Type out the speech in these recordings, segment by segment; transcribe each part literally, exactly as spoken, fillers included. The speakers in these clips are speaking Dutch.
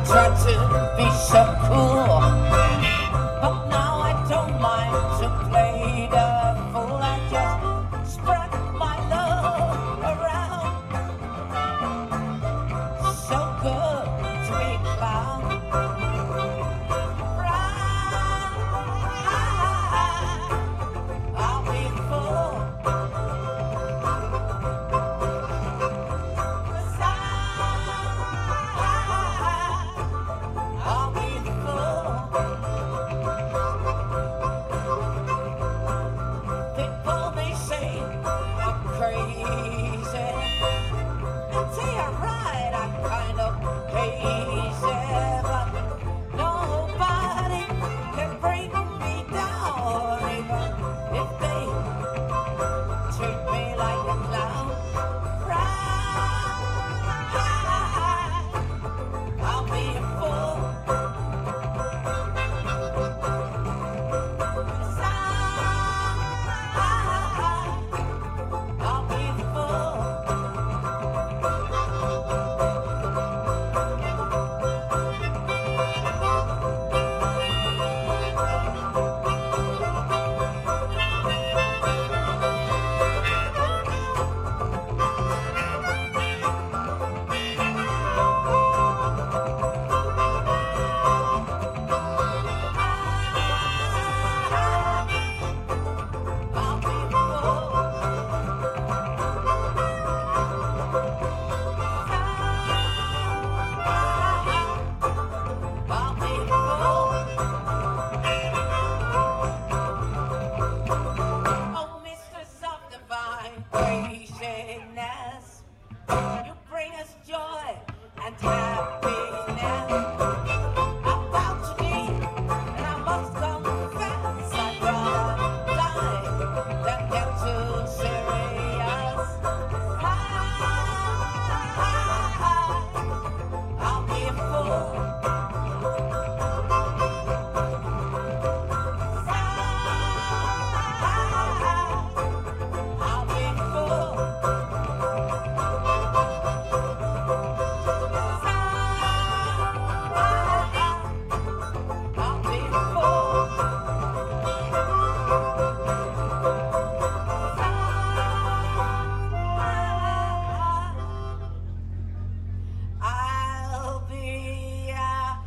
tried to be so cool, but now I don't mind to play the fool. I just spread my love around. So good, sweet clown. I'll be full. I'll be full. People may say I'm crazy, and they are right, I'm kind of hazy, but nobody can bring me down, even if they treat me like a clown. Right, I'll be a fool. I'll be a fool. I'll be a fool. I'll be a fool. Oh, mistress of divine craziness, you bring us joy and happiness. I'm bound to need, and I must confess, I'd rather die than get too serious. I'll be a fool. I'll be a fool. I'll be a fool. I'll be a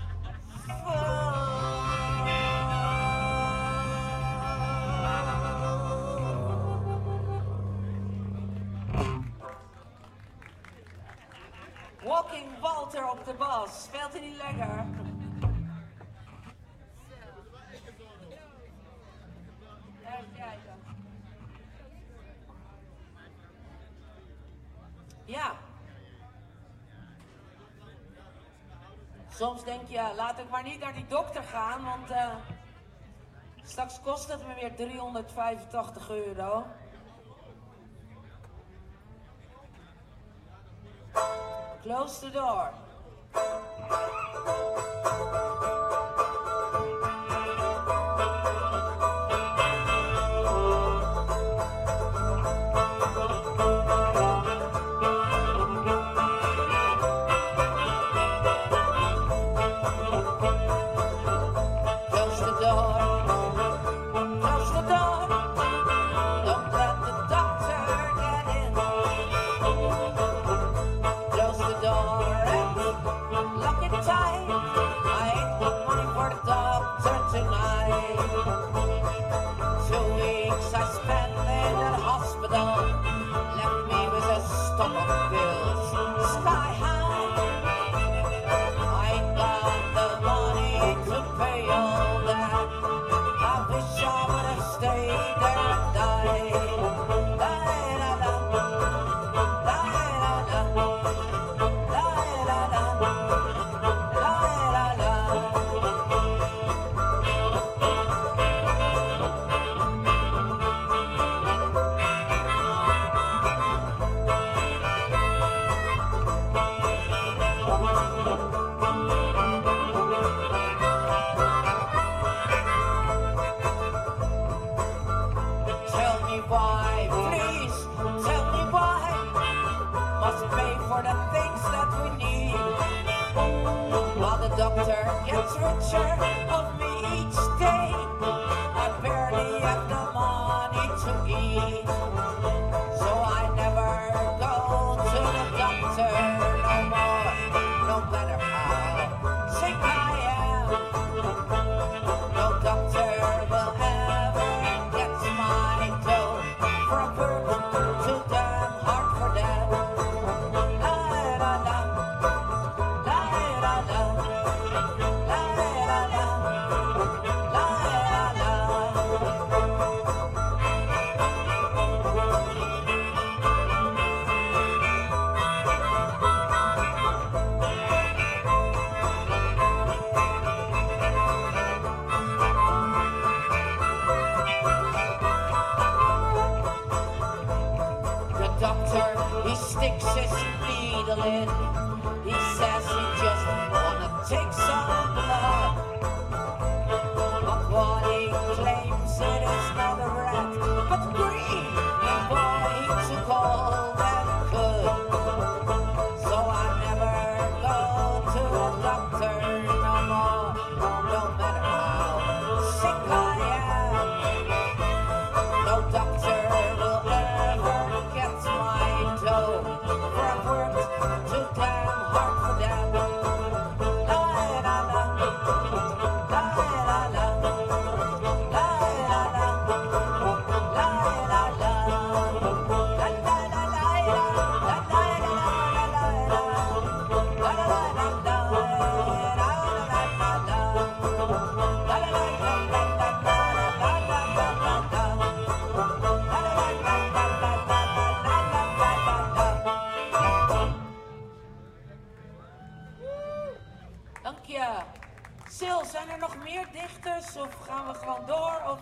fool. Walking Walter op de bas. Speelt hij niet lekker? Even kijken. Ja. Soms denk je, laat ik maar niet naar die dokter gaan, want eh, straks kost het me weer driehonderdvijfentachtig euro. Close the door. Close the door. Close the door. Don't let the doctor get in. Close the door and lock it tight. I ain't got money for the doctor tonight. Two weeks I spent in the hospital, left me with a stock of bills sky high. I ain't got the money to pay all that. I wish I would have stayed there and died. La la la, la la la, la la la, la la la. Tell me why, please, tell me why. Must pay for the things that we need. While the doctor gets richer of me each day. I barely have the money to eat, so I never go to the doctor no more, no matter how sick I am. No doctor will ever get my dough for a bird too damn hard for them. La la la, la la la, la la la, la la la. The doctor, he sticks his needle in. He says he just wanna take some blood. But what he claims it is not a rat, but green, and boy, he took all that could. So I never go to the doctor no more, no matter how sick I am. No doctor will ever get my dough, for I've worked too damn hard for them. La la la, la la la, la la la, la la la, la la la la, la Dank je. Sil, zijn er nog meer dichters of gaan we gewoon door? Of...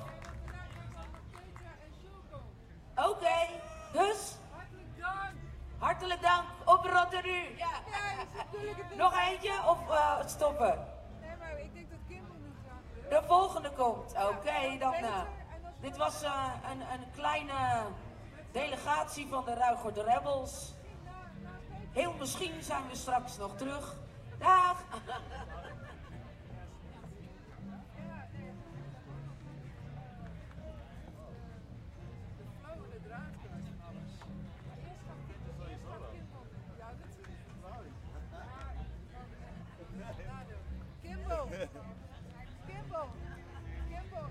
Oké, okay. Dus? Hartelijk dank. Hartelijk dank. Op Rotterdam. Ja. Nog eentje of uh, stoppen? Nee, maar ik denk dat Kimball nu graag wil. De volgende komt. Oké, okay, dan. Uh, dit was uh, een, een kleine delegatie van de Ruigoord Rebels. Heel misschien zijn we straks nog terug. Dag! Kimball! Kimball! Kimball!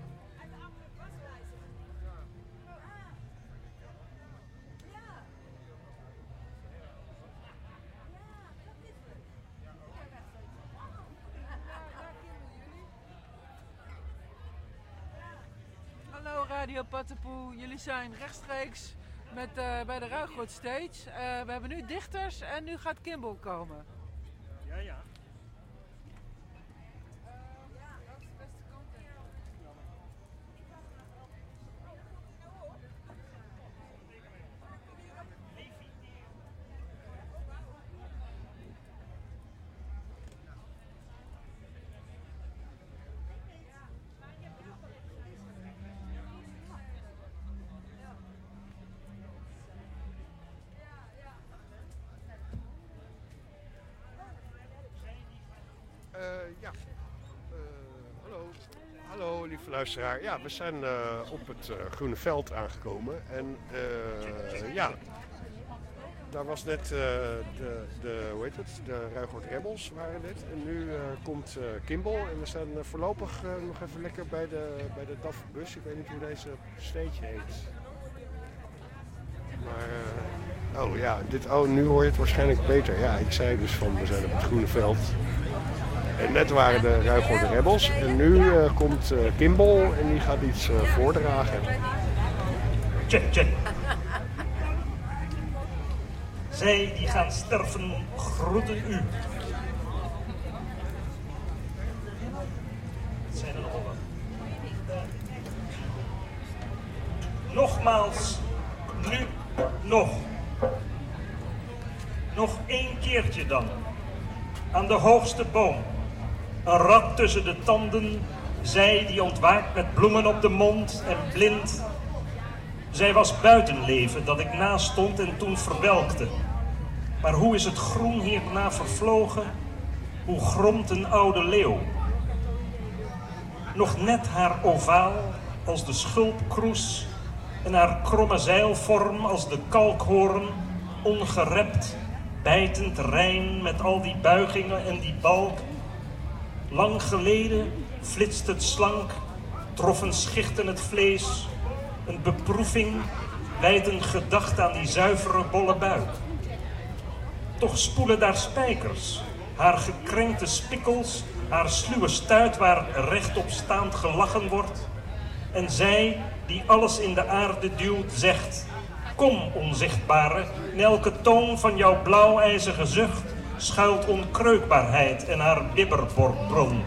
Hallo Radio Pattenpoe, jullie zijn rechtstreeks met, uh, bij de Ruigoord Stage. Uh, we hebben nu dichters en nu gaat Kimball komen. Ja, ja. Uh, ja, uh, hallo. Hallo lieve luisteraar. Ja, we zijn uh, op het uh, Groene Veld aangekomen en uh, ja, daar was net uh, de, de, hoe heet het, de Ruigoord Rebels waren net en nu uh, komt uh, Kimball en we staan uh, voorlopig uh, nog even lekker bij de, bij de D A F-bus. Ik weet niet hoe deze stage heet. Maar, uh, oh ja, dit, oh, nu hoor je het waarschijnlijk beter. Ja, ik zei dus van we zijn op het Groene Veld. En net waren de Ruigoord Rebels en nu uh, komt uh, Kimball en die gaat iets uh, voordragen. Check, check. Zij die gaan sterven groeten u. Het zijn er nogal wat. Nogmaals, nu nog. Nog één keertje dan. Aan de hoogste boom. Een rat tussen de tanden. Zij die ontwaakt met bloemen op de mond en blind. Zij was buitenleven dat ik naast stond en toen verwelkte. Maar hoe is het groen hierna vervlogen? hoe gromt een oude leeuw. Nog net haar ovaal als de schulpkroes en haar kromme zeilvorm als de kalkhoorn, ongerept, bijtend rein met al die buigingen en die balk. Lang geleden flitst het slank, troffen schichten het vlees, een beproeving wijdt een gedachte aan die zuivere bolle buik. Toch spoelen daar spijkers, haar gekrenkte spikkels, haar sluwe stuit waar rechtop staand gelachen wordt. En zij, die alles in de aarde duwt, zegt: kom, onzichtbare, in elke toon van jouw blauwijzige zucht schuilt onkreukbaarheid en haar bibberbron.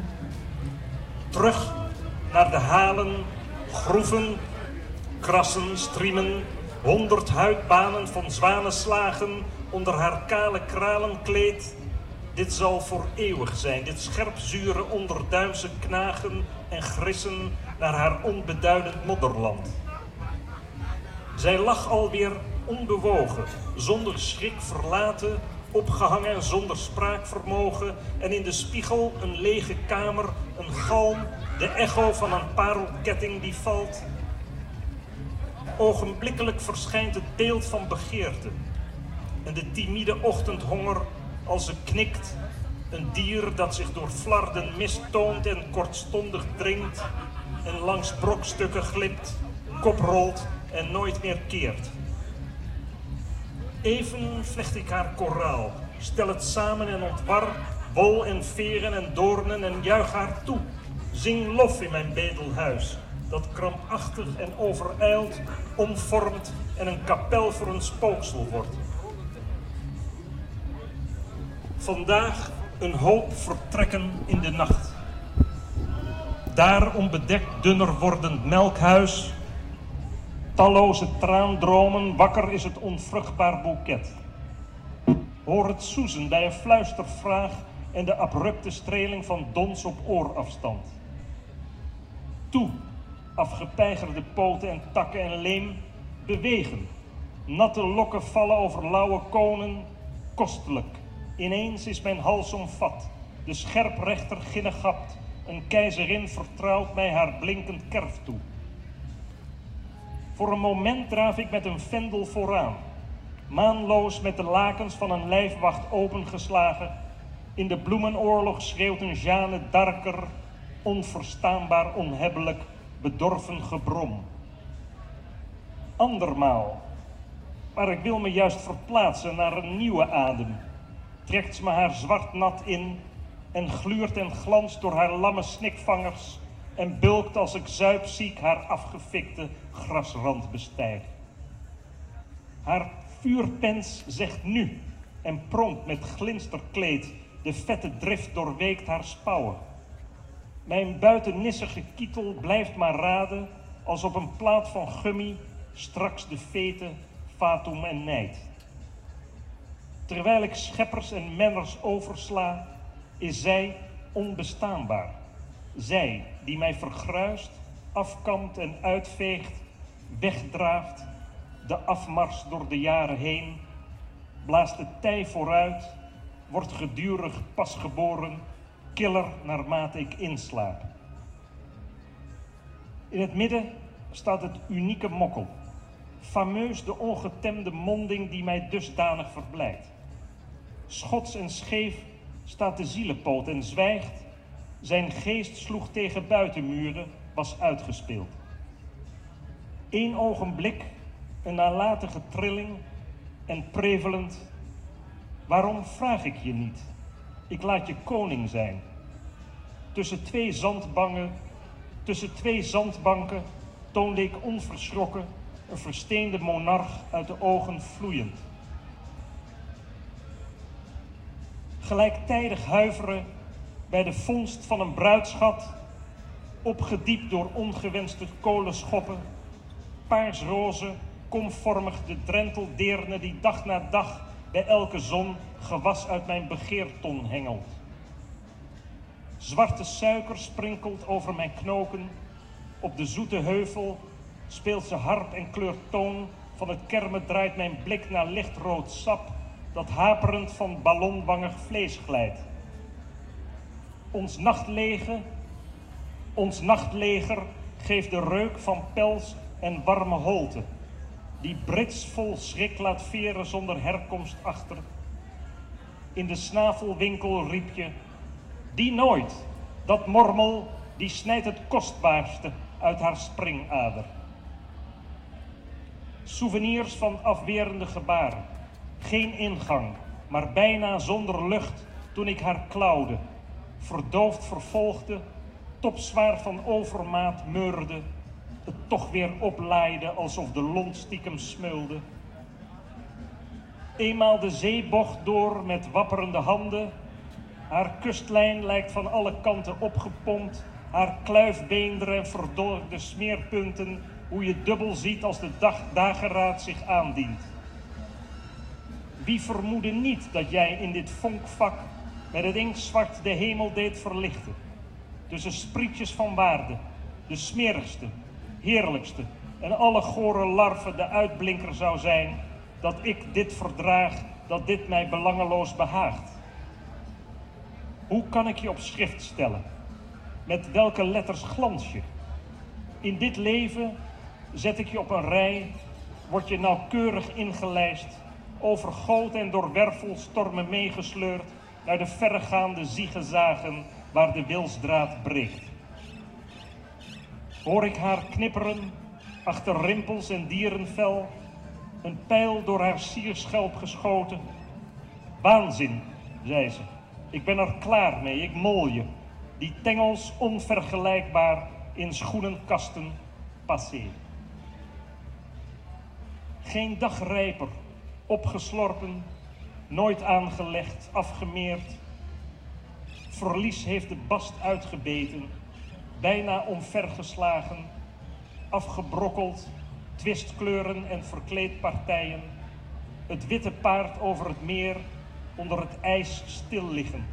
Terug naar de halen, groeven, krassen, striemen, honderd huidbanen van zwanenslagen onder haar kale kralenkleed. Dit zal voor eeuwig zijn, dit scherpzure onderduimse knagen en grissen naar haar onbeduidend modderland. Zij lag alweer onbewogen, zonder schrik verlaten, opgehangen zonder spraakvermogen, en in de spiegel een lege kamer, een galm, de echo van een parelketting die valt. Ogenblikkelijk verschijnt het beeld van begeerte en de timide ochtendhonger als ze knikt, een dier dat zich door flarden mist toont en kortstondig dringt en langs brokstukken glipt, kop rolt en nooit meer keert. Even vlecht ik haar koraal, stel het samen en ontwar, wol en veren en doornen en juich haar toe. Zing lof in mijn bedelhuis, dat krampachtig en overijld omvormt en een kapel voor een spooksel wordt. Vandaag een hoop vertrekken in de nacht. Daar onbedekt dunner wordend melkhuis, talloze traandromen, wakker is het onvruchtbaar boeket. Hoor het soezen bij een fluistervraag en de abrupte streling van dons op oorafstand. Toe, afgepeigerde poten en takken en leem, bewegen. Natte lokken vallen over lauwe konen, kostelijk. Ineens is mijn hals omvat, de scherprechter ginnegapt, een keizerin vertrouwt mij haar blinkend kerf toe. Voor een moment draaf ik met een vendel vooraan, maanloos met de lakens van een lijfwacht opengeslagen. In de bloemenoorlog schreeuwt een Jeanne d'Arcer, onverstaanbaar onhebbelijk, bedorven gebrom. Andermaal, maar ik wil me juist verplaatsen naar een nieuwe adem, trekt ze me haar zwart nat in en gluurt en glanst door haar lamme snikvangers en bulkt als ik zuipziek haar afgefikte grasrand bestijg. Haar vuurpens zegt nu en pronkt met glinsterkleed, de vette drift doorweekt haar spouwen. Mijn buitennissige kietel blijft maar raden, als op een plaat van gummi, straks de vete, fatum en nijd. Terwijl ik scheppers en menners oversla, is zij onbestaanbaar. Zij die mij vergruist, afkampt en uitveegt, wegdraagt, de afmars door de jaren heen, blaast de tij vooruit, wordt gedurig pasgeboren, killer naarmate ik inslaap. In het midden staat het unieke mokkel, fameus de ongetemde monding die mij dusdanig verblijdt. Schots en scheef staat de zielepoot en zwijgt, zijn geest sloeg tegen buitenmuren, was uitgespeeld. Eén ogenblik, een nalatige trilling en prevelend: waarom vraag ik je niet? Ik laat je koning zijn. Tussen twee zandbangen, tussen twee zandbanken toonde ik onverschrokken een versteende monarch uit de ogen vloeiend. Gelijktijdig huiveren bij de vondst van een bruidschat, opgediept door ongewenste kolenschoppen, paarsroze, komvormig de drenteldeerne die dag na dag bij elke zon gewas uit mijn begeerton hengelt. Zwarte suiker sprinkelt over mijn knoken, op de zoete heuvel speelt ze harp en kleurt toon, van het kermen draait mijn blik naar lichtrood sap, dat haperend van ballonwangig vlees glijdt. Ons nachtleger, ons nachtleger geeft de reuk van pels en warme holte, die Brits vol schrik laat veren zonder herkomst achter. In de snavelwinkel riep je, die nooit, dat mormel, die snijdt het kostbaarste uit haar springader. Souvenirs van afwerende gebaren, geen ingang, maar bijna zonder lucht toen ik haar klauwde, verdoofd vervolgde, topzwaar van overmaat meurde, het toch weer oplaaide alsof de lont stiekem smeulde. Eenmaal de zeebocht door met wapperende handen, haar kustlijn lijkt van alle kanten opgepompt, haar kluifbeenderen verdorde smeerpunten, hoe je dubbel ziet als de dag dageraad zich aandient. Wie vermoedde niet dat jij in dit vonkvak met het inktzwart de hemel deed verlichten, tussen sprietjes van waarde, de smerigste, heerlijkste en alle gore larven de uitblinker zou zijn, dat ik dit verdraag, dat dit mij belangeloos behaagt. Hoe kan ik je op schrift stellen? Met welke letters glans je? In dit leven zet ik je op een rij, word je nauwkeurig ingelijst, overgoten en door wervelstormen meegesleurd naar de verregaande ziegezagen waar de wilsdraad breekt. Hoor ik haar knipperen, achter rimpels en dierenvel, een pijl door haar sierschelp geschoten. Waanzin, zei ze, ik ben er klaar mee, ik mol je, die tengels onvergelijkbaar in schoenenkasten passé. Geen dagrijper, opgeslorpen, nooit aangelegd, afgemeerd. Verlies heeft de bast uitgebeten, bijna omvergeslagen, afgebrokkeld, twistkleuren en verkleedpartijen. Het witte paard over het meer, onder het ijs stil liggen.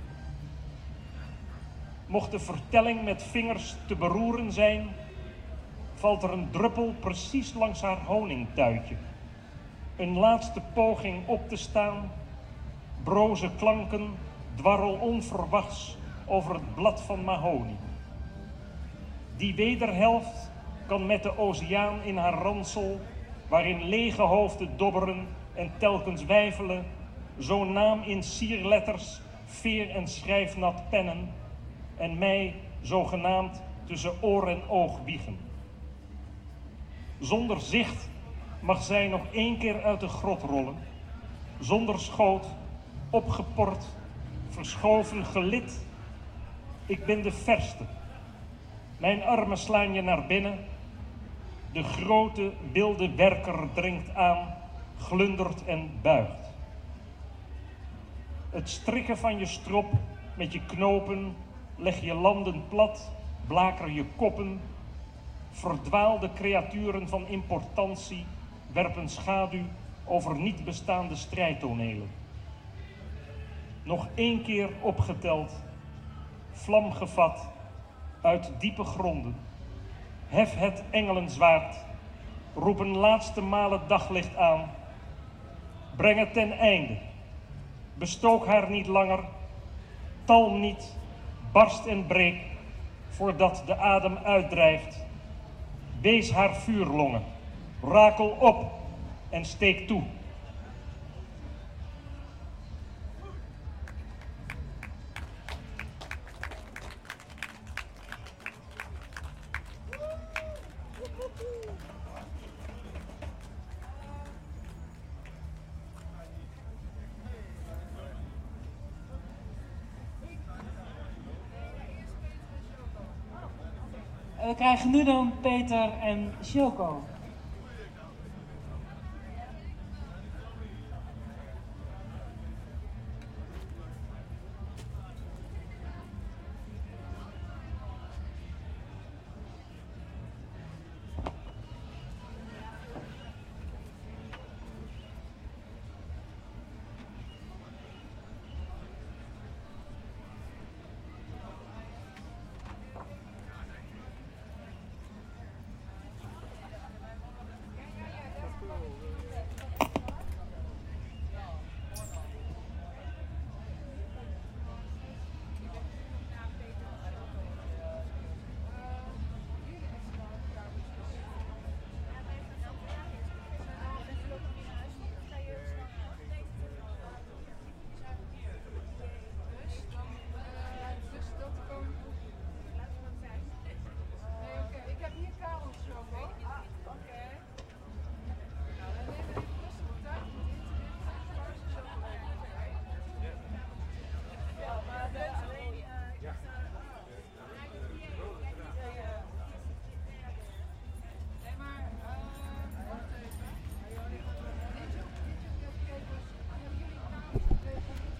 Mocht de vertelling met vingers te beroeren zijn, valt er een druppel precies langs haar honingtuitje. Een laatste poging op te staan, broze klanken dwarrel onverwachts over het blad van mahonie. Die wederhelft kan met de oceaan in haar ransel, waarin lege hoofden dobberen en telkens wijfelen, zo'n naam in sierletters, veer en schrijfnat pennen, en mij zogenaamd tussen oor en oog wiegen. Zonder zicht mag zij nog één keer uit de grot rollen, zonder schoot, opgepord, verschoven gelid. Ik ben de verste. Mijn armen slaan je naar binnen. De grote wilde werker dringt aan, glundert en buigt. Het strikken van je strop met je knopen leg je landen plat, blaker je koppen. Verdwaalde creaturen van importantie werpen schaduw over niet bestaande strijdtonelen. Nog één keer opgeteld, vlam gevat uit diepe gronden. Hef het engelenzwaard, roep een laatste maal het daglicht aan. Breng het ten einde, bestook haar niet langer, talm niet, barst en breek, voordat de adem uitdrijft. Wees haar vuurlongen, rakel op en steek toe. We krijgen nu dan Peter en Sjoko.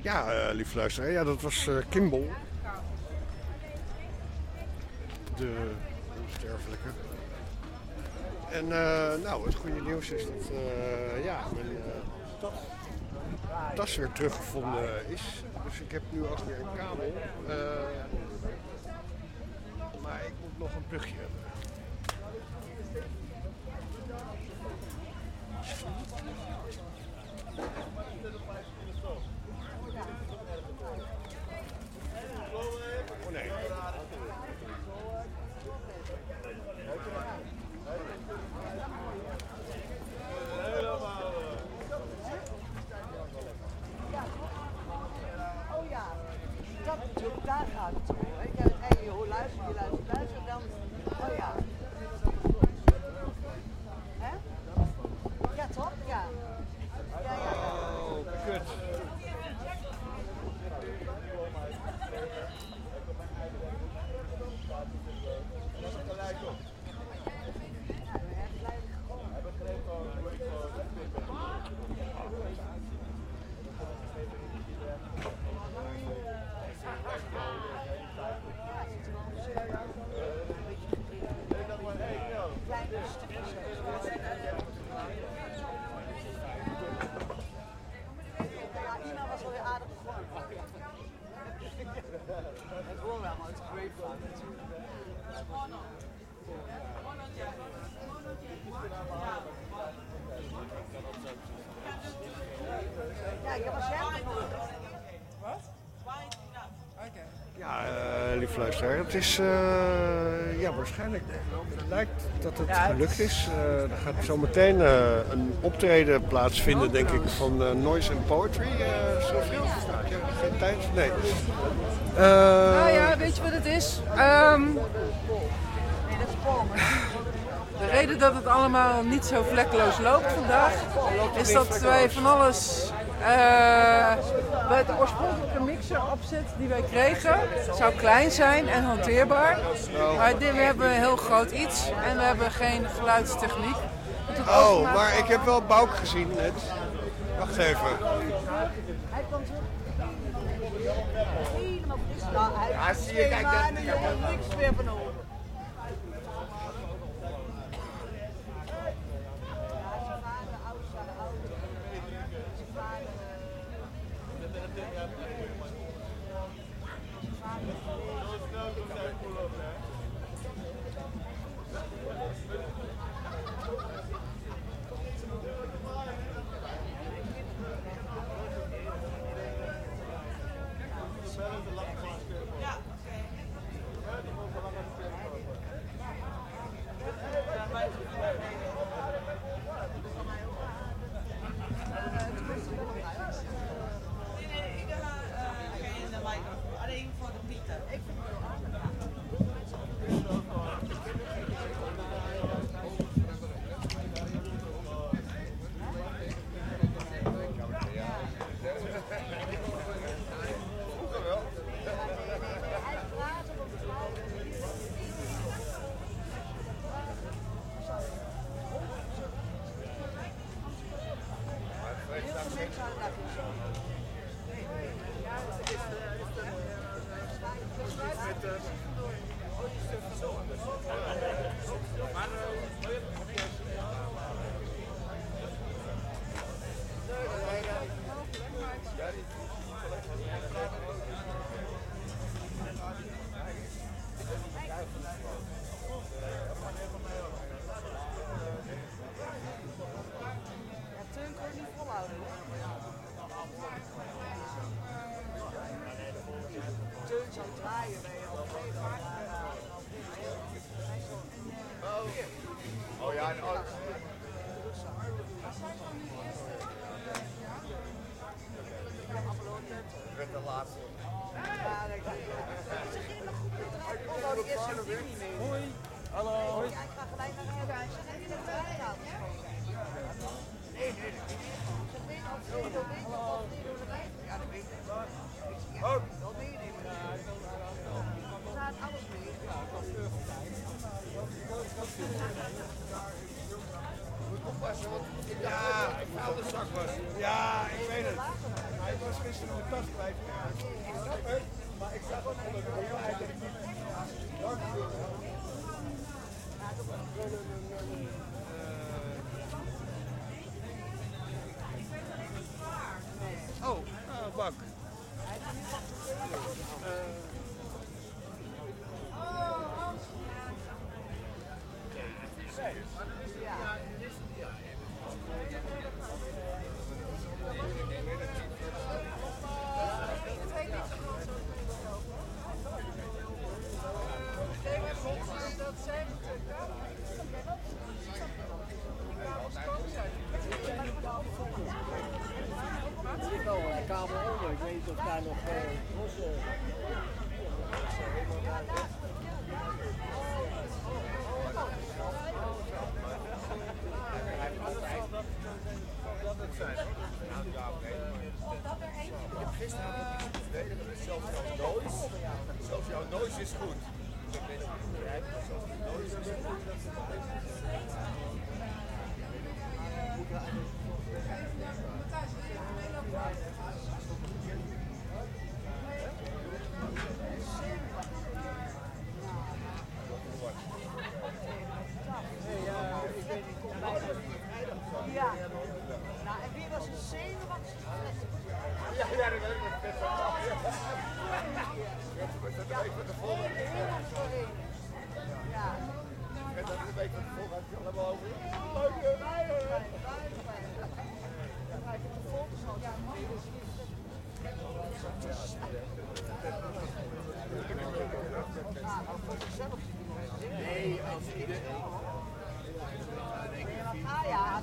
Ja, uh, lieve luisteraar, ja, dat was uh, Kimball. De onsterfelijke. En uh, nou, het goede nieuws is dat uh, ja, mijn uh, tas, tas weer teruggevonden is. Dus ik heb nu ook weer een kabel. Uh, maar ik moet nog een plugje hebben. Daar gaat het om. Hey, hoe luister je, luister, luister dan. Oh ja. Hè? Ja, toch? Ja. Ja, ja, ja. Oh, kut. Ja, uh, lieve luisteraar, het is uh, ja, waarschijnlijk het lijkt dat het ja, gelukt is. Uh, er gaat zo meteen uh, een optreden plaatsvinden, denk ik, van uh, Noise and Poetry. Uh, Zoveel? Ja, geen tijd? Nee. Uh, nou ja, weet je wat het is? Um, de reden dat het allemaal niet zo vlekkeloos loopt vandaag, is dat wij van alles... Uh, bij de oorspronkelijke mixeropzet die wij kregen zou klein zijn en hanteerbaar. Maar dit, we hebben een heel groot iets en we hebben geen geluidstechniek. Oh, maar ik heb wel Bouk gezien net. Wacht even. Hij komt helemaal fris. Nou, hij zie je, kijk, daar is niks meer van over. Oh ja, en oh. Met de laatste. Hoi. Hallo. Ja, ik ga gelijk naar huis. Heb je het wel gedaan? Nee, nee, nee. Ze weet of ze niet weet of ze niet doen. Ja, dat weet ik. Ja, dat weet ik. Er staat alles mee. Ja, ik haal de zak was. Ja, ik weet het. Hij was gisteren mijn tas kwijt. Ik snap het, maar ik zag ook onder de hoeveelheid dat ik niet lang wilde. Oh, uh, bak. Uh, Er ligt wel een kabel onder, ik weet niet of daar nog uh, losse... Zelfs jouw noise, zelfs jouw noise is goed. Ik weet niet of je begrijpt, maar zelfs de noise is goed. Ja. Nou, en wie was een zenuwachtig? Ja, ja, dat weet ik met vet van. Dat de week van tevoren. Ja. En dat de week van tevoren had je allemaal over. Leuk, leuk. Nee, als iedereen. Ah ja,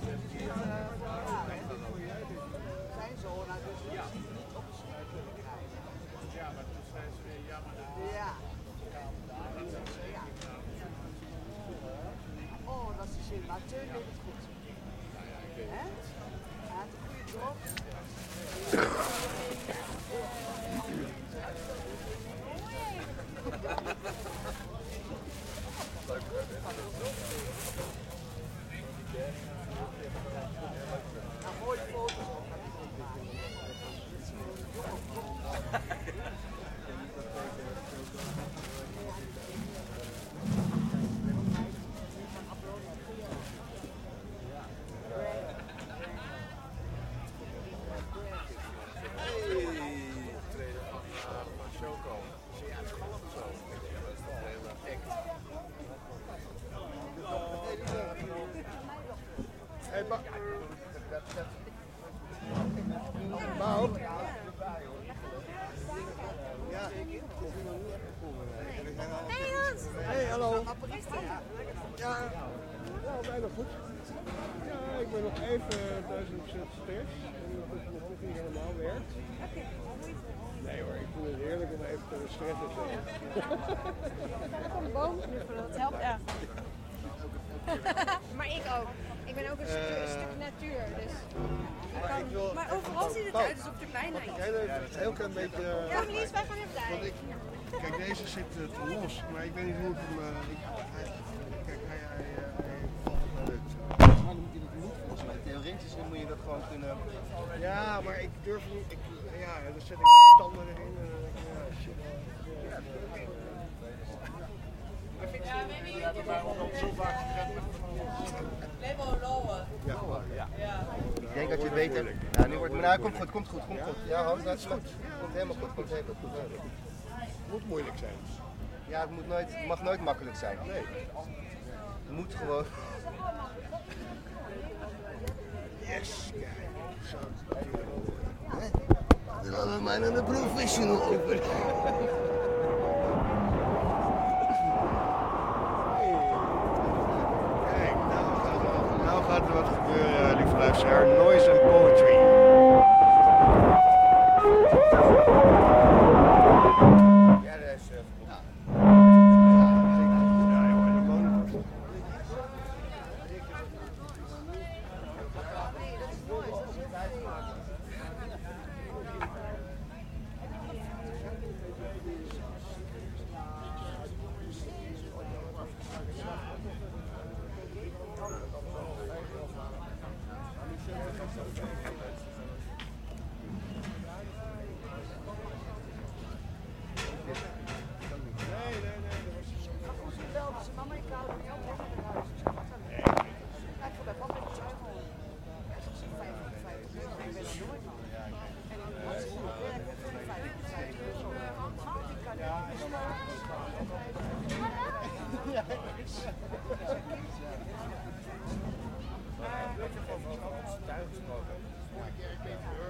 zijn zoon uit dus niet op de schrik kunnen krijgen. Ja, maar toen zijn ze weer jammer. Ja. Ja. Oh, dat is de zin, maar Teun weet het goed. Hè? Hij had een goede job. Nou, mooie foto's op. Hey, ba Bouw. Ja. Hey Hans! Hey, hallo. Ja, wel bijna goed. Ja, ik ben nog even duizend procent stress. En dat het nog niet helemaal werkt. Nee hoor, ik vind het heerlijk om even te stressen. Van de boom, dat helpt echt. Maar ik ook. Ik ben ook een stuk, Uh, een stuk natuur, dus... Maar, ik wil, Maar overal ziet het Bouw. uit alsof het er bijna Mag ik is. heel even, een heel klein beetje... uh, Ja, Lies, wij gaan even Want bij. ik, kijk, deze zit uh, te los, maar ik weet niet hoe ik hem... Uh, ik, hij, kijk, hij, hij, uh, hij valt naar de... Maar dan moet je dat niet volgens mij. Theoretisch moet je dat gewoon kunnen... Ja, maar ik durf niet... Ik, ja, dan zet ik de tanden erin en dan denk ik, ja, shit. Ja, maybe you Ja. Ik denk dat je het beter... Ja, nu wordt het... Nou, komt goed, komt goed, komt goed. Ja, Hans, dat is goed. Komt helemaal goed, komt helemaal goed. Het moet moeilijk zijn. Ja, het, moet nooit, het mag nooit makkelijk zijn. Nee. Het moet gewoon... Yes, kijk. Zo. Dan laten we mij naar de professional over. Kijk, nou gaat, er, nou gaat er wat gebeuren, lieve luisteraar. Noise and poetry. Ja, dat is... Uh, Ja, jongen, de man.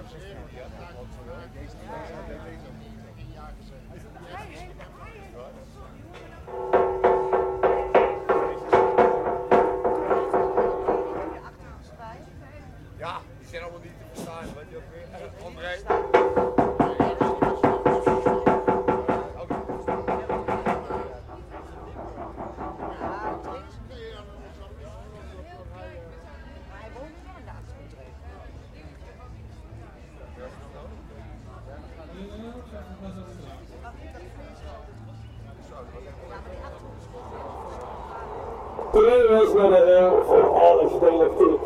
Ja, die zijn allemaal niet te verstaan. Weet je ook weer? André. Hij woont inderdaad zo terug. Terwijl met de heel voor alles delectief.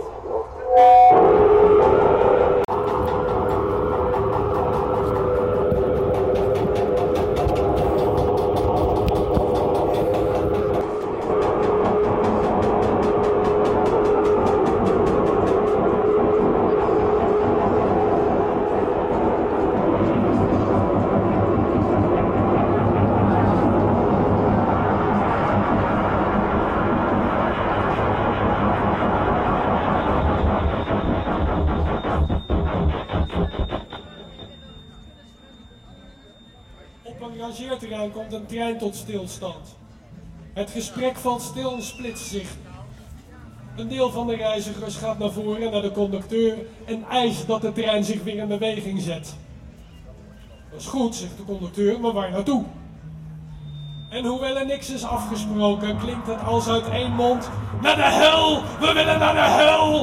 rangeerterrein komt een trein tot stilstand. Het gesprek valt stil en splitst zich. Een deel van de reizigers gaat naar voren naar de conducteur en eist dat de trein zich weer in beweging zet. Dat is goed, zegt de conducteur, maar waar naartoe? En hoewel er niks is afgesproken, klinkt het als uit één mond: naar de hel! We willen naar de hel!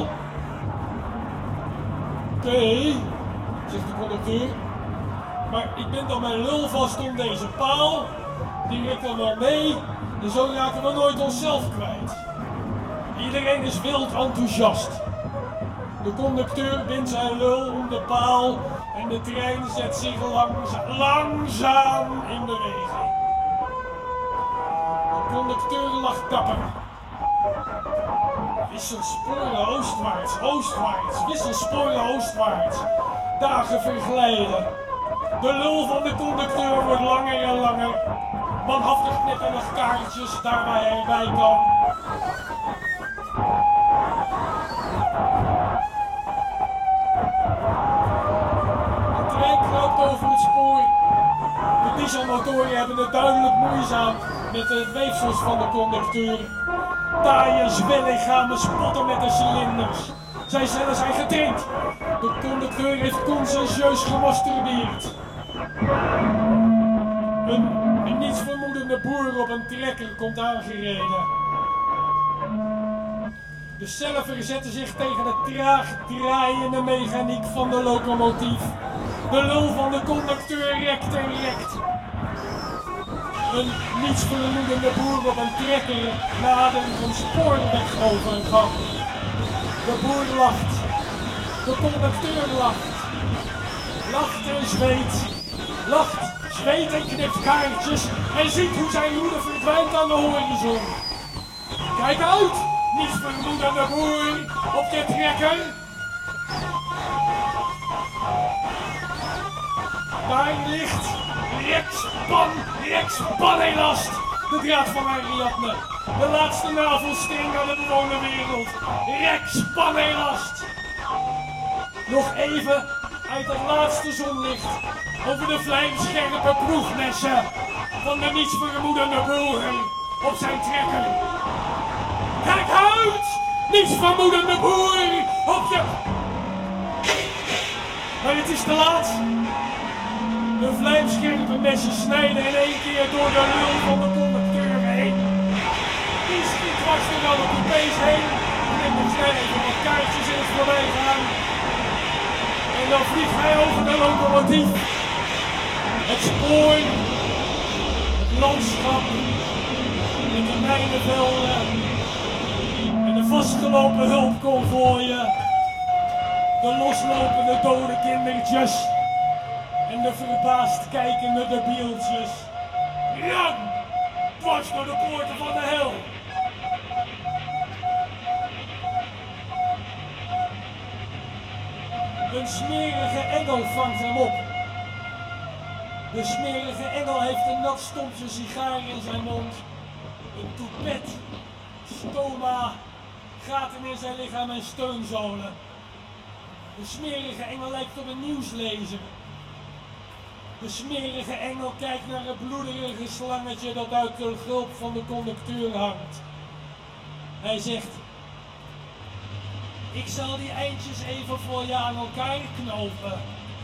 Oké, okay, zegt de conducteur. Maar ik ben dan mijn lul vast om deze paal. Die rekt dan wel mee. En zo raken we nooit onszelf kwijt. Iedereen is wild enthousiast. De conducteur bindt zijn lul om de paal. En de trein zet zich langza- langzaam in beweging. De conducteur lacht dapper. Wisselsporen oostwaarts, oostwaarts, wisselsporen oostwaarts. Dagen verglijden. De lul van de conducteur wordt langer en langer. Manhaftig knipperig kaartjes daar waar hij bij kan. De trein kruipt over het spoor. De dieselmotoren hebben het duidelijk moeizaam met de weefsels van de conducteur. Taaie zwellichamen spotten met de cilinders. Zij cellen zijn getraind. De conducteur heeft conscientieus gemasturbeerd. Een, een nietsvermoedende boer op een trekker komt aangereden. De cellen verzetten zich tegen de traag draaiende mechaniek van de locomotief. De lul van de conducteur rekt en rekt. Een nietsvermoedende boer op een trekker nadert een spoorwegovergang. De boer lacht. De conducteur lacht. Lacht en zweet. Lacht, zweet en knipt kaartjes en ziet hoe zijn moeder verdwijnt aan de horizon. Kijk uit, nietsvermoedende boer op je trekker. Daar ligt rekspan, rekspannelast, de draad van Ariadne. De laatste navelstreng aan de bewoonde wereld. Rekspannelast. Nog even uit het laatste zonlicht over de vlijmscherpe ploegmessen van de nietsvermoedende boer op zijn trekker. Kijk uit, nietsvermoedende boer op je... Maar het is te laat. De vlijmscherpe messen snijden in één keer door de lul van de conducteur heen. Die schiet dwars door alle coupés heen. En nog snel even wat kaartjes in het voorbij gaan. En dan vliegt hij over de locomotief. Het spoor, het landschap, en de mijnenvelden en de vastgelopen hulpconvooien, de loslopende dode kindertjes en de verbaasd kijkende debieltjes. Ram! Dwars door de poorten van de hel! Een smerige engel vangt hem op. De smerige engel heeft een nat stompje sigaar in zijn mond. Een toepet, stoma, gaten in zijn lichaam en steunzolen. De smerige engel lijkt op een nieuwslezer. De smerige engel kijkt naar het bloederige slangetje dat uit de gulp van de conducteur hangt. Hij zegt: ik zal die eindjes even voor je aan elkaar knopen.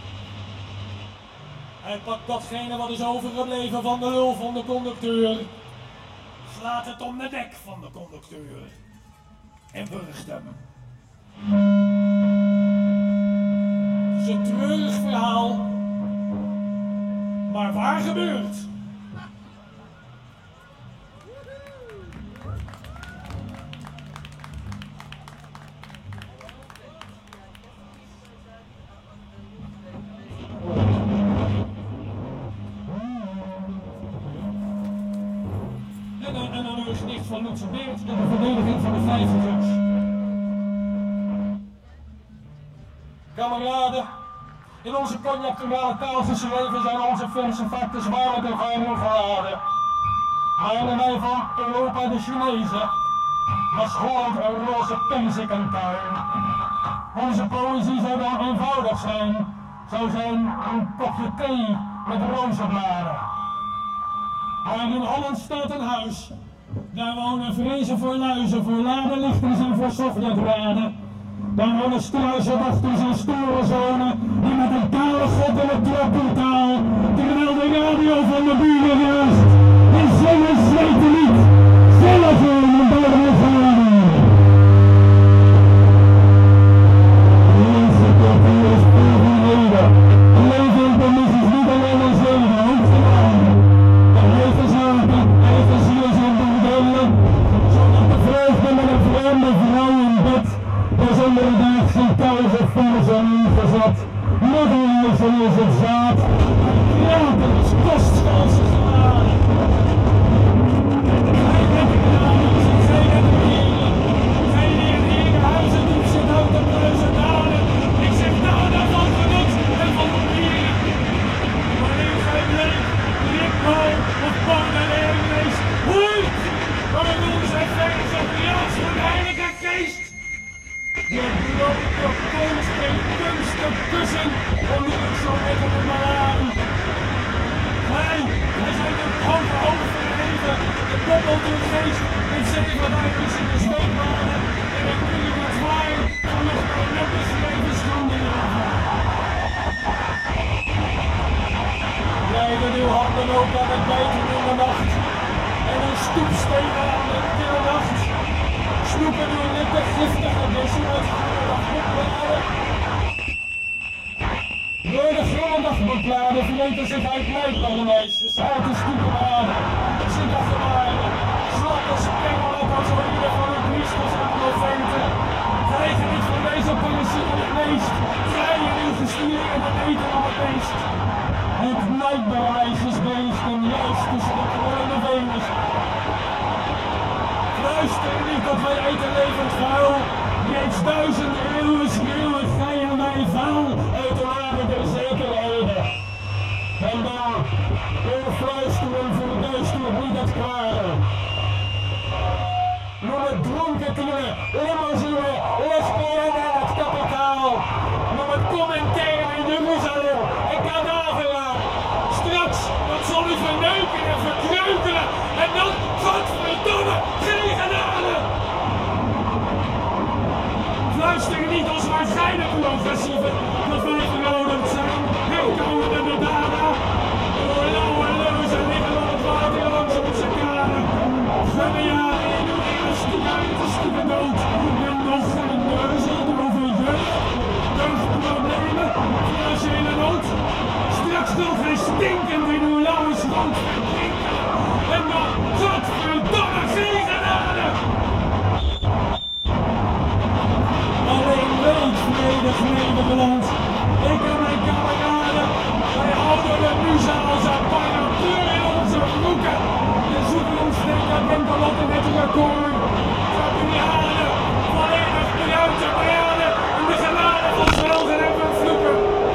Hij pakt datgene wat is overgebleven van de lul van de conducteur, slaat het om de nek van de conducteur en wurgt hem. Het is een treurig verhaal, maar waar gebeurt? En een, en een gedicht van Lutzer Beert in de verdediging van de vijftigers. Kameraden, in onze conjecturale taal geschreven zijn onze versen vaak te zwaar met ervaring geladen. Waren wij van Europa de Chinezen, was Holland een roze perzikentuin. Onze poëzie zou dan eenvoudig zijn, zou zijn een kopje thee met rozenbladen. Maar in Holland staat een huis, daar wonen vrezen voor luizen, voor ladenlichters en voor Sovjetraden. Daar wonen struisendochters en storenzonen, die met een kale goddelijk troppertaal, terwijl de radio van de buren ruist, en zingen zweten niet, zelf in een derde gaan. Deze cultuur is overleden, leven in permissies niet alleen in zeden, ook gedaan. De eigen zaken, eigen ziel zijn bordelen, zodat de vreugde met een vreemde vrouw in bed, de zonderdaagse thuis op vers en ingezet. Modderlijzen is het zaad, kraken is kostschaalse geladen. Gij bent de dames en gij bent de heren, gij die in herenhuizen diep zit uit de pluizen daden. Ik zeg daden van genot en van papieren. Wanneer gij bleek, rikbouw of Baudelaire leest, hoeit, maar in onze verse gras van heilige geest. Je blote kunst en kunst te kussen, om niet zo met op de malarie. Wij, wij zijn de hoge overgeheven, de koppelt in geest, en zeven wijkers in de steekbanen, en ik kun je het zwaaien, van nog een net beschreven schande jagen. Rijden uw handen ook aan het bijten in de nacht, en een stoepsteen aan de kille nacht. Snoepen uw lippen giftige wissen uit grondagbladen. Door de grondagbladen verweten zich uit lijkparadijsjes, uit de stoepenwaarden, ziekengebaren, slappe spengelen als oren van uw priesters en profeten. Krijgen niet van deze parasieten het meest, vrijen uw gestier en het eten van het beest. Het lijkparadijsjesbeesten juist tussen de krollende venus. Luister niet dat wij eten levend vuil, reeds duizend eeuwen schreeuwen gij en wij vuil uit de lage der zekerheden. En dan, uw fluisteren verduistert niet het kwade. Noem het dronkenkine, limousine, lesbienne en het kapitaal. Noem het commentaar in Jeruzalem en kadavera. Straks, dat zal u verneuken en verkreukelen en dan, godverdomme, geen genade! Fluister niet als waarschijnlijk progressieven dat wij verouderd zijn, herkomen de daden. Door lauwe leuzen liggen op het water langs onze kade. Gunne jaren in uw elastiek uit de stieke dood. En nog geen neuzen over jeugd, deugdproblemen, financiële nood. Straks zult gij stinkend in uw lauwe schoot verdrinken. En dan, godverdomme, geen genade! Alleen weet, vredig Nederland, ik en mijn kameraden, wij houden de muze als een paraplu in onze broeken. En zoeken ons steken winkelot in het record. Fabianen, volledig eruit te braden en de genade van zwelgen en vervloeken.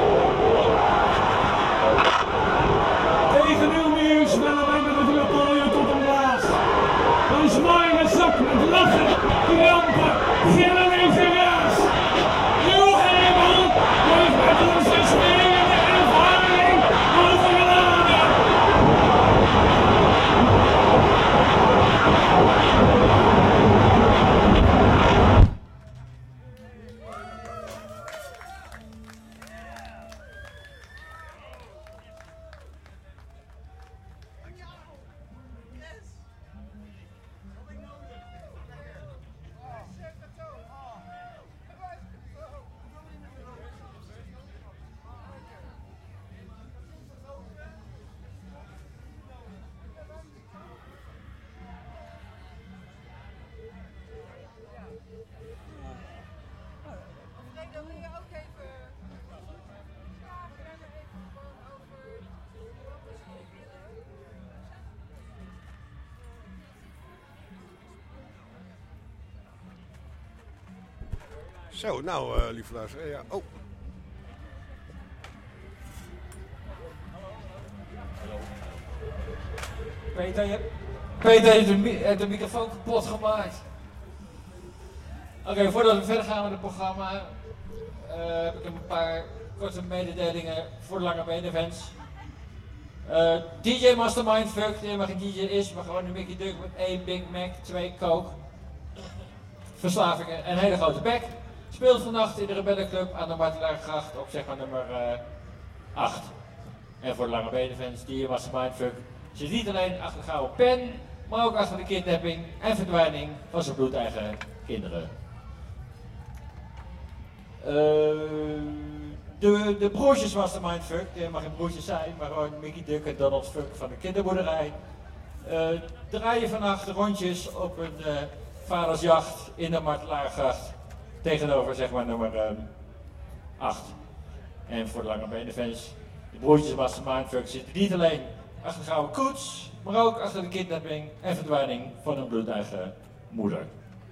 Tegen uw muur zwellen wij met het Napoleon tot een blaas. Wij zwaaien zak met lachen, krampen, gillen en geraas. Uw hemel Zo, nou, uh, lieve luisteraar. Ja. Oh. Peter, je, Peter heeft de, heeft de microfoon kapot gemaakt. Oké, okay, voordat we verder gaan met het programma, uh, heb ik een paar korte mededelingen voor de lange benen fans. Uh, D J Mastermind Fuck, die helemaal geen D J is, maar gewoon een Mickey Duck met één Big Mac, twee Coke, verslavingen en een hele grote bek. Speelt vannacht in de Rebellenclub aan de Martelaargracht op zeg maar nummer uh, acht. En voor de lange benen fans, D J Mastermind Fuck zit niet alleen achter de gouden pen, maar ook achter de kidnapping en verdwijning van zijn bloedeigen kinderen. Uh, de, de broertjes Mastermind Fuck, die mag geen broertjes zijn, maar gewoon Mickey Duck en Donald Fuck van de kinderboerderij. Uh, draaien vannacht rondjes op een uh, vadersjacht in de Martelaargracht tegenover zeg maar nummer uh, acht. En voor de lange benen fans, de broertjes Mastermind Fuck zitten niet alleen achter de gouden koets, maar ook achter de kidnapping en verdwijning van hun bloedeigen moeder.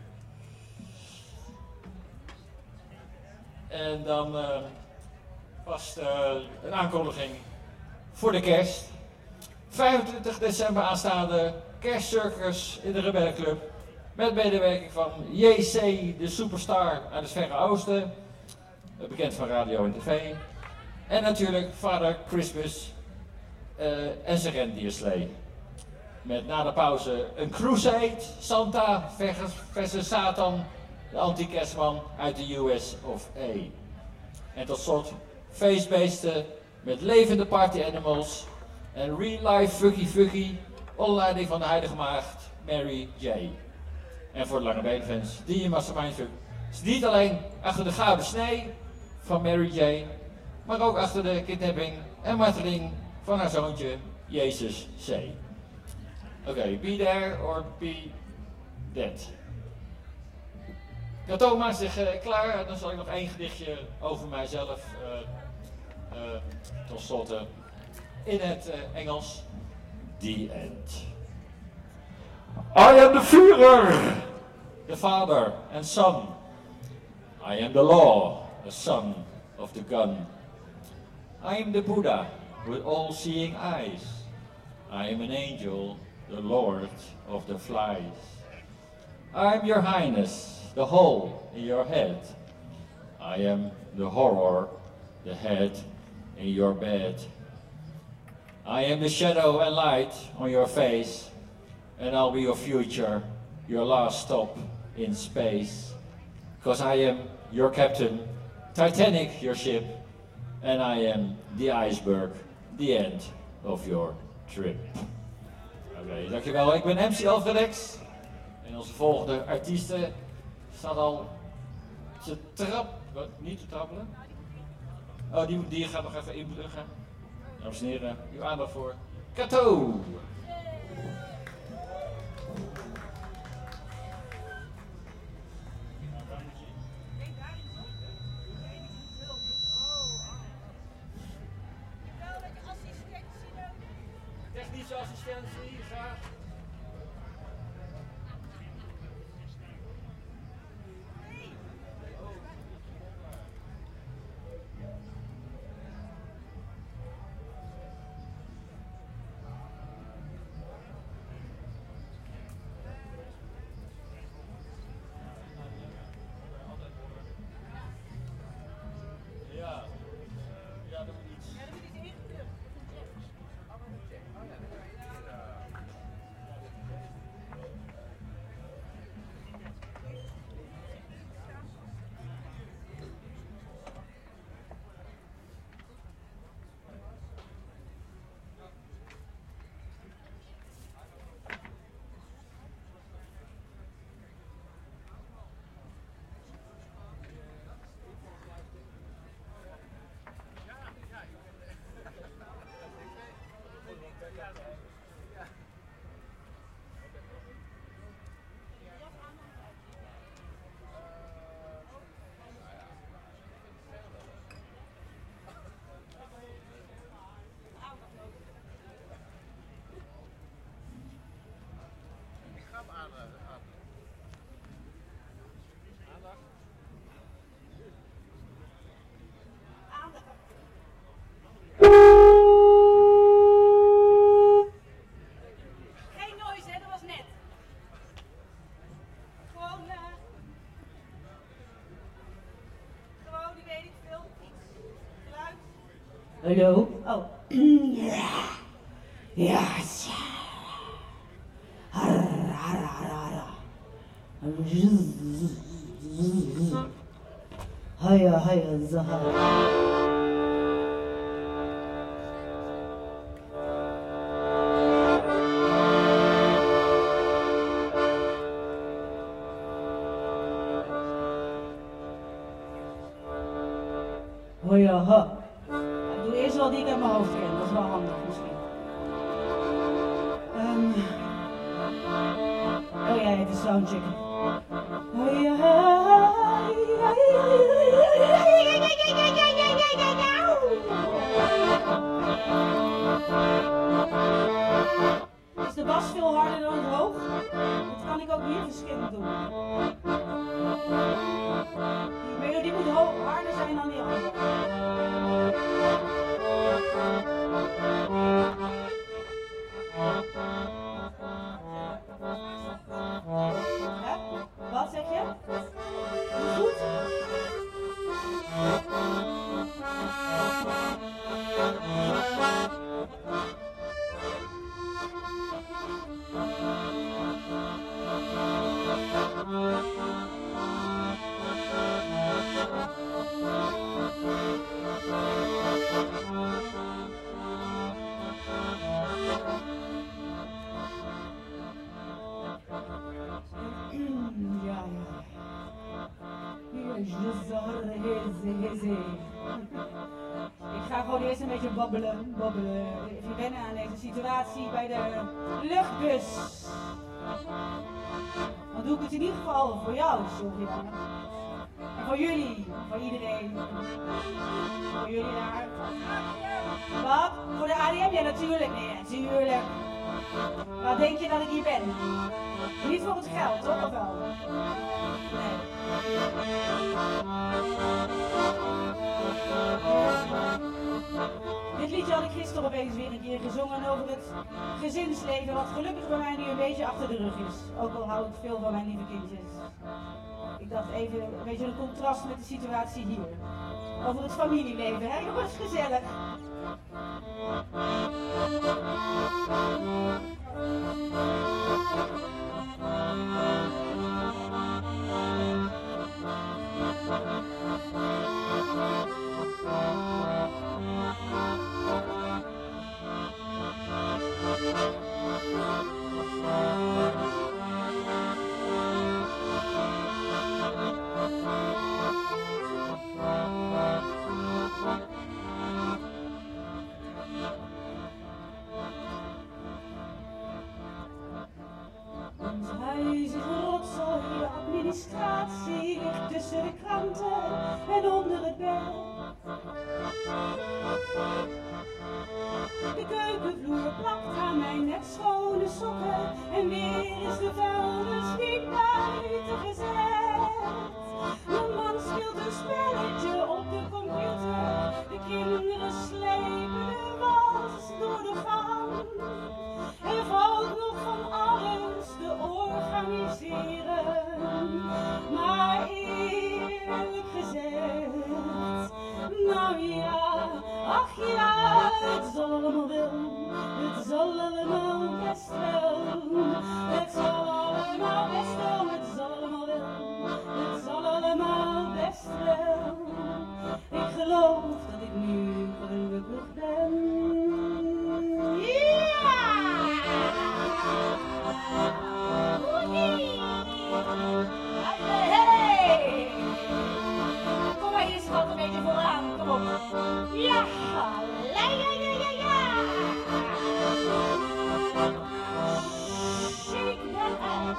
En dan uh, vast uh, een aankondiging voor de kerst. vijfentwintig december aanstaande kerstcircus in de Rebellenclub. Met medewerking van J C, de superstar uit het Verre Oosten. Bekend van radio en tv. En natuurlijk Father Christmas uh, en zijn rendierslee. Met na de pauze een crusade, Santa versus Satan, de anti-kerstman uit de U S of A. En tot slot feestbeesten met levende party animals en real life fucky fucky onder leiding van de heilige maagd Mary J. En voor de lange beenfans, die in Mastermind Fuck is niet alleen achter de gouden snee van Mary J, maar ook achter de kidnapping en marteling van haar zoontje Jezus C. Oké, okay, be there or be dead. Kato maakt zich uh, klaar, dan zal ik nog één gedichtje over mijzelf uh, uh, tot slot uh, in het uh, Engels. The end. I am the Führer, the father and son. I am the law, the son of the gun. I am the Buddha with all-seeing eyes. I am an angel, the lord of the flies. I am your highness, the hole in your head. I am the horror, the head in your bed. I am the shadow and light on your face, and I'll be your future, your last stop in space. Because I am your captain, Titanic your ship, and I am the iceberg, the end of your trip. Oké, okay, dankjewel. Ik ben M C Alfredex. En onze volgende artiesten staat al te trap... Wat? Niet te trappelen? Oh, die, die gaat nog even inpluggen. Dames en heren, uw aandacht voor Kato! Technische assistentie, graag. Ja, ja, dat moet iets. Hallo? Oh. Ja. Ja. Har, har, har, har. Haya, haya, zahar. Oh ja, ha. Ik doe eerst wel die ik uit mijn hoofd ken, dat is wel handig misschien. Um. Oh ja, het is soundchecken. Oh ja, is de bas veel harder dan het hoog? Dat kan ik ook hier verschillend doen. Die melodie moet hoog, harder zijn dan die andere. Ja? Wat zeg je? Goed? Ja, ja. Ik ga gewoon eerst een beetje babbelen, babbelen. Even wennen aan deze situatie bij de luchtbus. Dan doe ik het in ieder geval voor jou, Sylviane. En voor jullie, voor iedereen. Voor jullie daar. Wat? Voor de A D M? Ja, natuurlijk. Nee, natuurlijk. Waar denk je dat ik hier ben? Niet voor het geld, toch? Of wel? Nee. Dit liedje had ik gisteren opeens weer een keer gezongen over het gezinsleven, wat gelukkig bij mij nu een beetje achter de rug is. Ook al hou ik veel van mijn lieve kindjes. Ik dacht even een beetje een contrast met de situatie hier. Over het familieleven, hè jongens, gezellig. Ons huis is een rotzooi, de administratie ligt tussen de kranten en onder het bed. De keukenvloer plakt aan mijn net schone sokken en weer is de vuilnis niet buiten gezet. Mijn man speelt een spelletje op de computer, de kinderen slepen de was door de gang. Er valt nog van alles te organiseren, maar eerlijk gezegd, nou ja, ach ja, het zal allemaal wel, het zal allemaal best wel, het zal allemaal best wel, het zal allemaal wel, het zal allemaal best wel. Ik geloof dat ik nu gelukkig ben. Hey! Kom maar hier, schat, een beetje vooraan. Kom op. Ja! Ja, ja, ja, ja, ja! Shake that ass.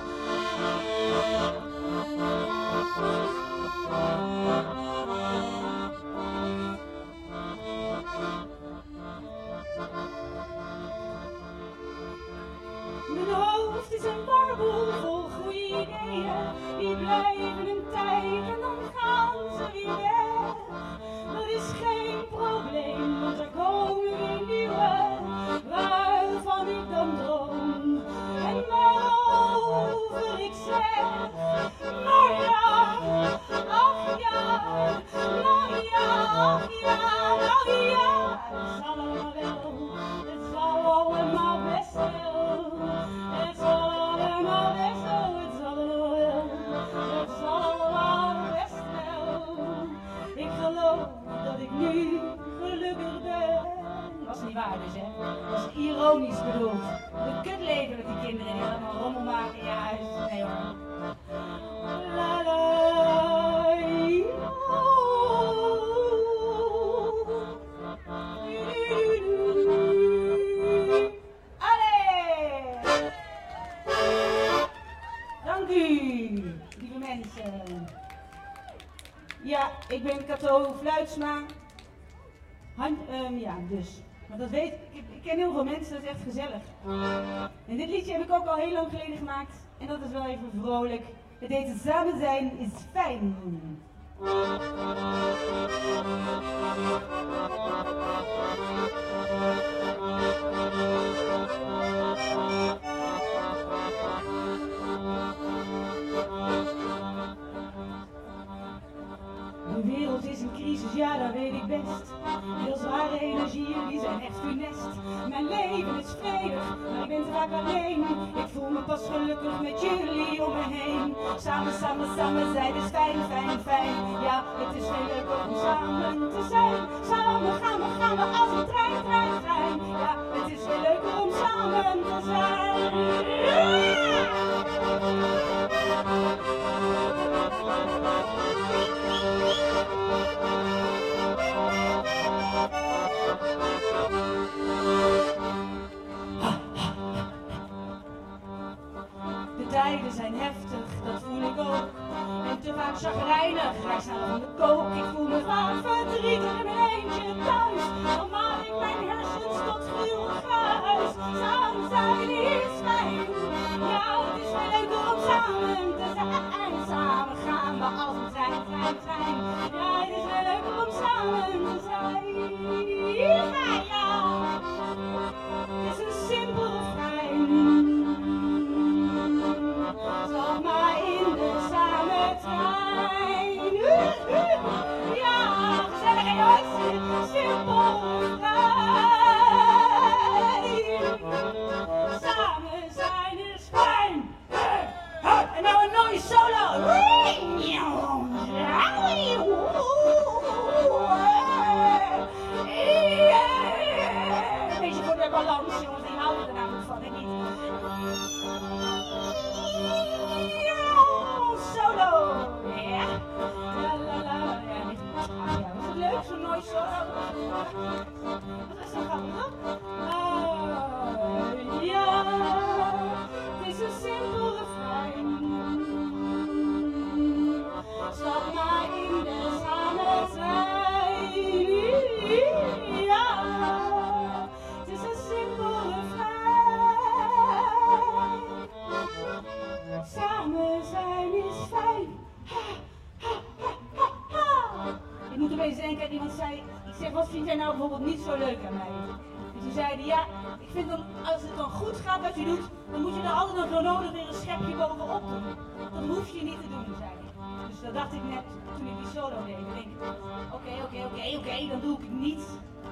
Mijn hoofd is een warboel vol goede ideeën, die blijven een tijd en dan gaan ze weer weg. Dat is geen probleem, want er komen weer nieuwe, waarvan ik dan droom. En waarover ik zeg, nou ja, ach ja, nou ja, ach ja, nou ja. het zal allemaal wel, het zal allemaal best wel. Het zal allemaal best wel, het zal allemaal wel, het zal allemaal best wel. Ik geloof dat ik nu gelukkig ben. Dat is niet waar dus, hè. Dat is ironisch bedoeld. Het kutleven met die kinderen die allemaal rommel maken in je huis. Nee hoor. La la. Allee! Dank u, lieve mensen. Ja, ik ben Cato Fluitsma. Han, um, ja, dus. Maar dat weet ik, ik ken heel veel mensen, dat is echt gezellig. En dit liedje heb ik ook al heel lang geleden gemaakt. En dat is wel even vrolijk. Het heet Samen zijn is fijn. De wereld is een crisis, ja dat weet ik best. Heel zware energieën, die zijn echt funest. Mijn leven is vredig, maar ik ben te vaak alleen. Ik voel me pas gelukkig met jullie om me heen. Samen, samen, samen zijn is fijn, fijn, fijn. Ja, het is heel leuk om samen te zijn. Samen gaan we, gaan we als een trein, trein, trein. Ja, het is heel leuk om samen te zijn. De tijden zijn heftig, dat voel ik ook. En te vaak chagrijnig, graag snel van de kook. Ik voel me vaak verdrietig in mijn eentje thuis. Dan maak ik mijn hersens tot gruwel gruis. Samen zijn is fijn. Ja, het is wel leuk om samen te zijn. Samen gaan we als een trein, trein, trein. Ja, het is wel leuk om samen te zijn. Ja, ja. Het is een simpel refrein. Zal maar in de samentrein. Ja, gezellig en jongens. Simpel refrein. Samen zijn is fijn. En nou een mooie solo. Een beetje voor de balans, jongens. Die houden er namelijk van, ik niet. Solo! Ja! La la la. Ja, dit ach ja, was het leuk, zo'n mooi solo? Wat is dat grappig? Ah, ja! Het is een simpel refrein. Stap maar in de samentrein. Ja! Het is een simpel refrein. Samen zijn is fijn. Ha, ha, ha, ha, ha. Ik moet opeens denken aan iemand zei, ik zeg, wat vind jij nou bijvoorbeeld niet zo leuk aan mij? En toen zeiden, ja, ik vind dan, als het dan goed gaat wat je doet, dan moet je er altijd nog zo nodig weer een schepje bovenop doen. Dat hoef je niet te doen, zei ik. Dus dat dacht ik net toen ik die solo deed. Dan denk ik, oké, oké, oké, oké, dan doe ik het niet.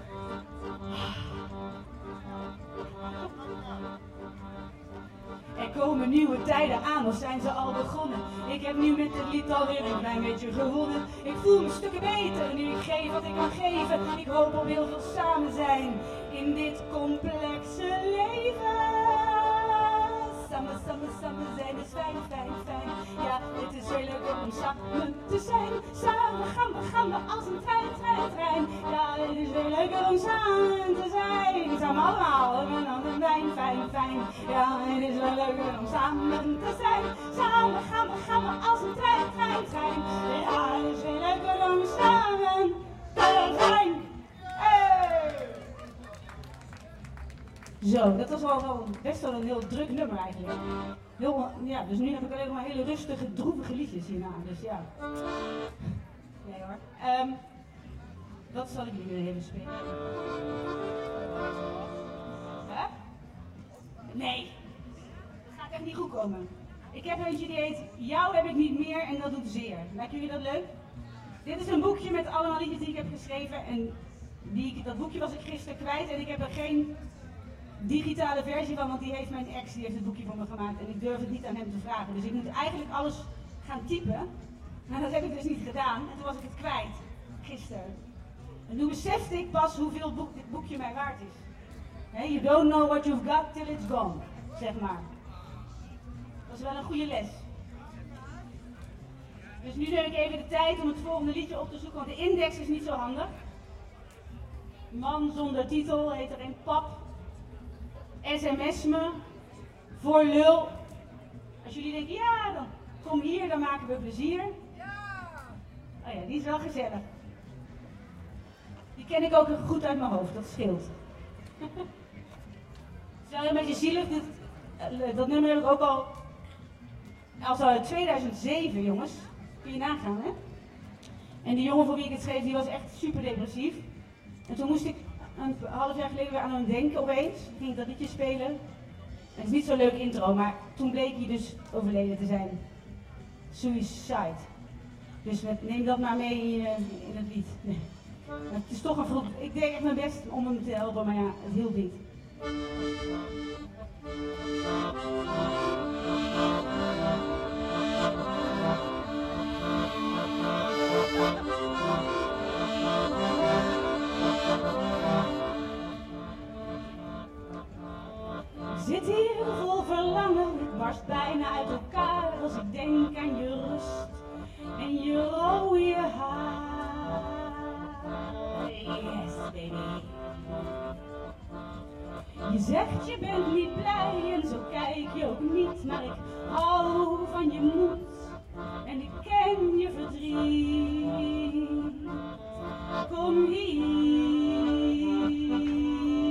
Er komen nieuwe tijden aan, of zijn ze al begonnen? Ik heb nu met dit lied alweer een klein beetje gewonnen. Ik voel me stukken beter nu ik geef wat ik kan geven. Ik hoop op heel veel samen zijn in dit complexe leven. Samen, samen, samen zijn is fijn, fijn, fijn. Ja, het is heel leuk om samen te zijn. Samen gaan we, gaan we als een trein, trein, trein. Ja, het is heel leuk om samen te zijn. Samen allemaal, en dan een fijn, fijn, fijn. Ja, het is wel leuk om samen te zijn. Samen gaan we, gaan we als een trein, trein, trein. Ja, het is heel leuk om samen te zijn. Hey! Zo, dat was al wel best wel een heel druk nummer eigenlijk. Heel, ja, dus nu heb ik alleen maar hele rustige, droevige liedjes hierna. Dus ja. Nee hoor. Um, wat zal ik nu weer even spelen? Huh? Nee. Dat gaat echt niet goed komen. Ik heb eentje die heet Jou heb ik niet meer en dat doet zeer. Lijken jullie dat leuk? Dit is een boekje met allemaal liedjes die ik heb geschreven en Die, dat boekje was ik gisteren kwijt en ik heb er geen digitale versie van, want die heeft mijn ex, die heeft het boekje voor me gemaakt en ik durf het niet aan hem te vragen. Dus ik moet eigenlijk alles gaan typen, maar dat heb ik dus niet gedaan en toen was ik het kwijt, gisteren. En toen besefte ik pas hoeveel boek, dit boekje mij waard is. Hey, you don't know what you've got till it's gone, zeg maar. Dat is wel een goede les. Dus nu neem ik even de tijd om het volgende liedje op te zoeken, want de index is niet zo handig. Man zonder titel, heet er een pap. S M S me. Voor lul. Als jullie denken, ja, dan kom hier, dan maken we plezier. Oh ja, die is wel gezellig. Die ken ik ook goed uit mijn hoofd, dat scheelt. Het is wel een beetje zielig, dit, dat nummer heb ik ook al, al uit tweeduizend zeven, jongens. Kun je nagaan, hè? En die jongen voor wie ik het schreef, die was echt super depressief. En toen moest ik een half jaar geleden weer aan hem denken opeens. Ging ik dat liedje spelen. En het is niet zo'n leuk intro, maar toen bleek hij dus overleden te zijn. Suicide. Dus neem dat maar mee in, in het lied. Nee. Het is toch een vroeg. Ik deed echt mijn best om hem te helpen, maar ja, het hielp niet. Ik zit hier vol verlangen, ik barst bijna uit elkaar als ik denk aan je rust en je rode haar. Yes, baby. Je zegt je bent niet blij en zo kijk je ook niet, maar ik hou van je moed en ik ken je verdriet. Kom hier.